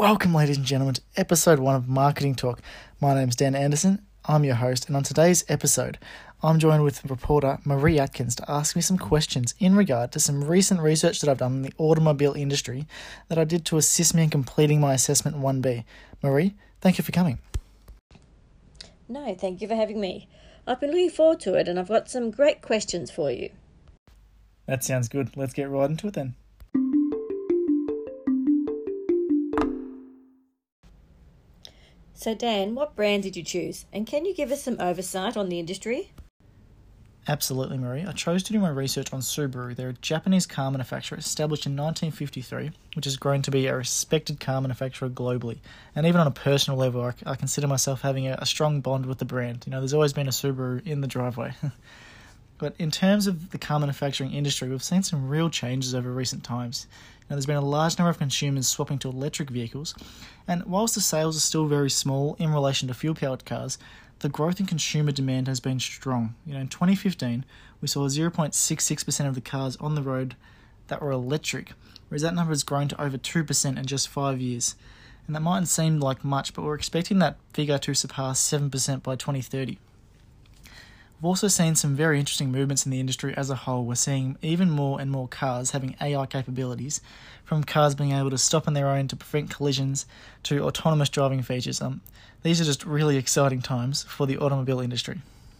Welcome, ladies and gentlemen, to episode 1 of Marketing Talk. My name's Dan Anderson. I'm your host, and on today's episode, I'm joined with reporter Marie Atkins to ask me some questions in regard to some recent research that I've done in the automobile industry that I did to assist me in completing my assessment 1B. Marie, thank you for coming. No, thank you for having me. I've been looking forward to it, and I've got some great questions for you. That sounds good. Let's get right into it then. So Dan, what brand did you choose? And can you give us some oversight on the industry? Absolutely, Marie. I chose to do my research on Subaru. They're a Japanese car manufacturer established in 1953, which has grown to be a respected car manufacturer globally. And even on a personal level, I consider myself having a strong bond with the brand. You know, there's always been a Subaru in the driveway. But in terms of the car manufacturing industry, we've seen some real changes over recent times. Now, there's been a large number of consumers swapping to electric vehicles, and whilst the sales are still very small in relation to fuel-powered cars, the growth in consumer demand has been strong. You know, in 2015, we saw 0.66% of the cars on the road that were electric, whereas that number has grown to over 2% in just 5 years. And that mightn't seem like much, but we're expecting that figure to surpass 7% by 2030. We've also seen some very interesting movements in the industry as a whole. We're seeing even more and more cars having AI capabilities, from cars being able to stop on their own to prevent collisions to autonomous driving features. These are just really exciting times for the automobile industry.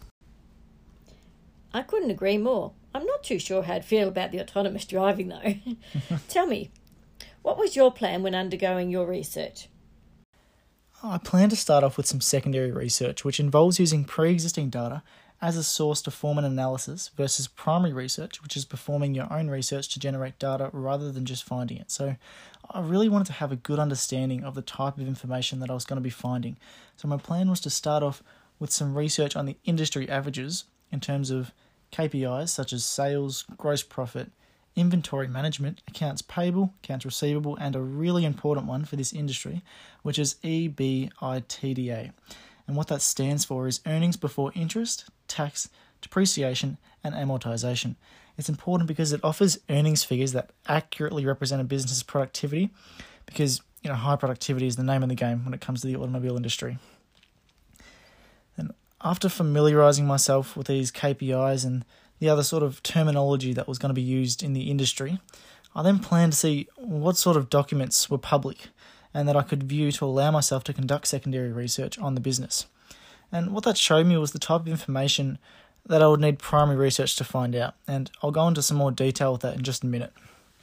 I couldn't agree more. I'm not too sure how I'd feel about the autonomous driving though. Tell me, what was your plan when undergoing your research? I plan to start off with some secondary research, which involves using pre-existing data as a source to form an analysis versus primary research, which is performing your own research to generate data rather than just finding it. So I really wanted to have a good understanding of the type of information that I was going to be finding. So my plan was to start off with some research on the industry averages in terms of KPIs such as sales, gross profit, inventory management, accounts payable, accounts receivable, and a really important one for this industry, which is EBITDA. And what that stands for is earnings before interest, tax, depreciation, and amortization. It's important because it offers earnings figures that accurately represent a business's productivity, because high productivity is the name of the game when it comes to the automobile industry. And after familiarising myself with these KPIs and the other sort of terminology that was going to be used in the industry, I then planned to see what sort of documents were public and that I could view to allow myself to conduct secondary research on the business. And what that showed me was the type of information that I would need primary research to find out, and I'll go into some more detail with that in just a minute.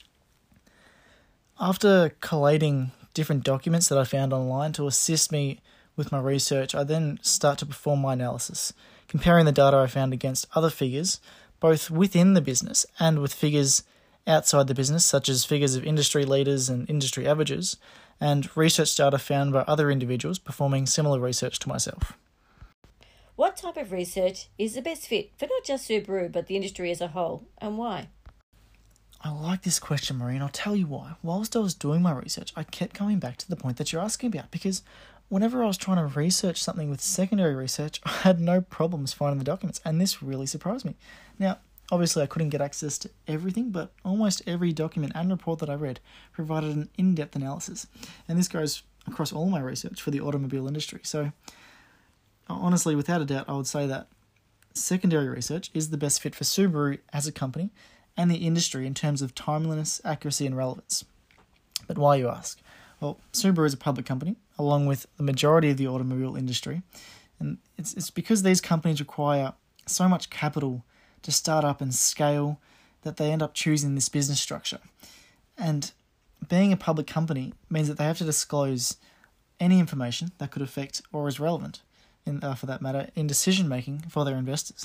After collating different documents that I found online to assist me with my research, I then start to perform my analysis, comparing the data I found against other figures, both within the business and with figures outside the business, such as figures of industry leaders and industry averages, and research data found by other individuals performing similar research to myself. What type of research is the best fit for not just Subaru but the industry as a whole, and why? I like this question, Marie, and I'll tell you why. Whilst I was doing my research, I kept coming back to the point that you're asking about, because whenever I was trying to research something with secondary research, I had no problems finding the documents, and this really surprised me. Now, obviously I couldn't get access to everything, but almost every document and report that I read provided an in-depth analysis, and this goes across all my research for the automobile industry. So, honestly, without a doubt, I would say that secondary research is the best fit for Subaru as a company and the industry in terms of timeliness, accuracy, and relevance. But why, you ask? Well, Subaru is a public company, along with the majority of the automobile industry, and it's because these companies require so much capital to start up and scale that they end up choosing this business structure. And being a public company means that they have to disclose any information that could affect or is relevant, for that matter, in decision-making for their investors.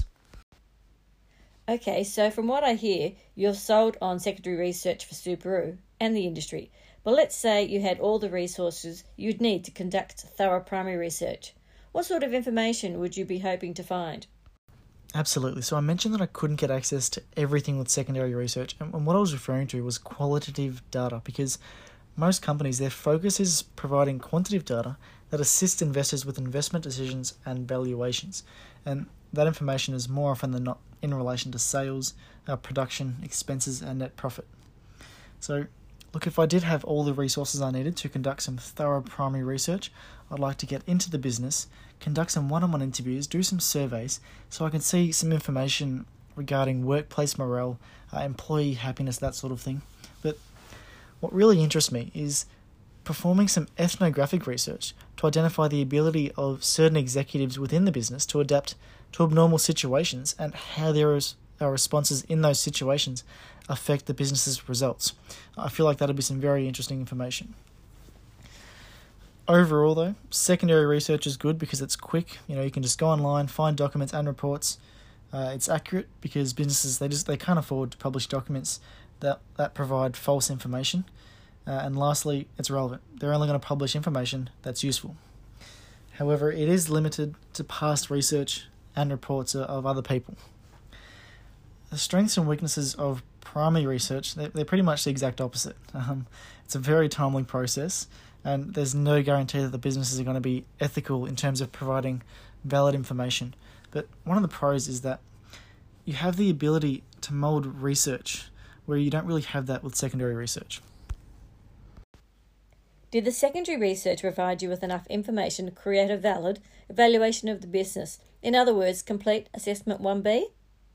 Okay, so from what I hear, you're sold on secondary research for Subaru and the industry. But let's say you had all the resources you'd need to conduct thorough primary research. What sort of information would you be hoping to find? Absolutely. So I mentioned that I couldn't get access to everything with secondary research, and what I was referring to was qualitative data, because most companies, their focus is providing quantitative data that assists investors with investment decisions and valuations, and that information is more often than not in relation to sales, production, expenses, and net profit. So Look, if I did have all the resources I needed to conduct some thorough primary research, I'd like to get into the business, conduct some one-on-one interviews, do some surveys, so I can see some information regarding workplace morale, employee happiness, that sort of thing. But what really interests me is performing some ethnographic research to identify the ability of certain executives within the business to adapt to abnormal situations and how their responses in those situations affect the business's results. I feel like that'll be some very interesting information. Overall though, secondary research is good because it's quick. You can just go online, find documents and reports. It's accurate because businesses, they can't afford to publish documents that provide false information. And lastly, it's relevant. They're only going to publish information that's useful. However, it is limited to past research and reports of other people. The strengths and weaknesses of primary research, they're pretty much the exact opposite. It's a very timely process, and there's no guarantee that the businesses are going to be ethical in terms of providing valid information. But one of the pros is that you have the ability to mould research where you don't really have that with secondary research. Did the secondary research provide you with enough information to create a valid evaluation of the business? In other words, complete Assessment 1B?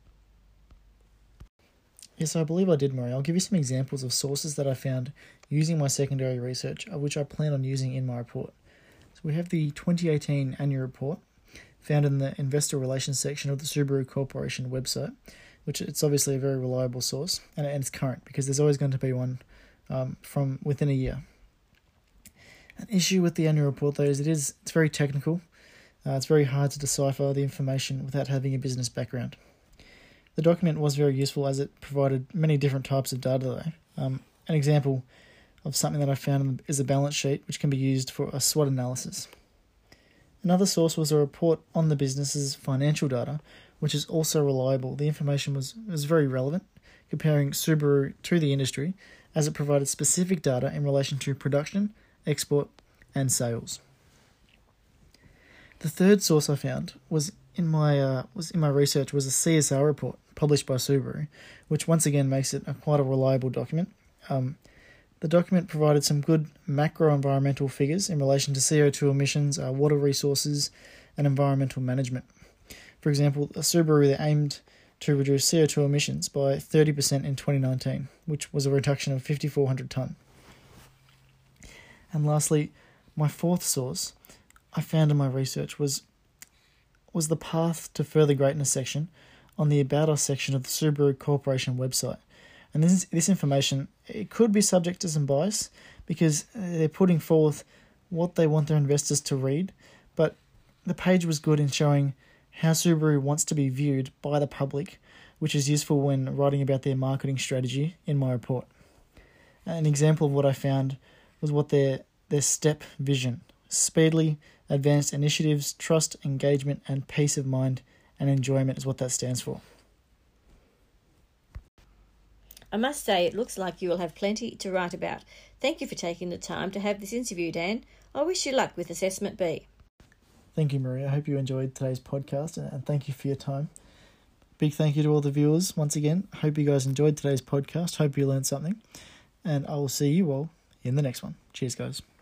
Yes, I believe I did, Marie. I'll give you some examples of sources that I found using my secondary research, which I plan on using in my report. So we have the 2018 annual report found in the Investor Relations section of the Subaru Corporation website, which it's obviously a very reliable source, and it's current because there's always going to be one from within a year. An issue with the annual report, though, is it's very technical. It's very hard to decipher the information without having a business background. The document was very useful as it provided many different types of data, though. An example of something that I found is a balance sheet, which can be used for a SWOT analysis. Another source was a report on the business's financial data, which is also reliable. The information was very relevant, comparing Subaru to the industry, as it provided specific data in relation to production, export, and sales. The third source I found was in my research was a CSR report published by Subaru, which once again makes it quite a reliable document. The document provided some good macro-environmental figures in relation to CO2 emissions, water resources, and environmental management. For example, Subaru aimed to reduce CO2 emissions by 30% in 2019, which was a reduction of 5,400 tonne. And lastly, my fourth source I found in my research was the Path to Further Greatness section on the About Us section of the Subaru Corporation website. And this information, it could be subject to some bias because they're putting forth what they want their investors to read, but the page was good in showing how Subaru wants to be viewed by the public, which is useful when writing about their marketing strategy in my report. An example of what I found was what their STEP vision: speedily, advanced initiatives, trust, engagement, and peace of mind and enjoyment is what that stands for. I must say, it looks like you will have plenty to write about. Thank you for taking the time to have this interview, Dan. I wish you luck with Assessment B. Thank you, Maria. I hope you enjoyed today's podcast, and thank you for your time. Big thank you to all the viewers once again. Hope you guys enjoyed today's podcast. Hope you learned something. And I will see you all in the next one. Cheers, guys.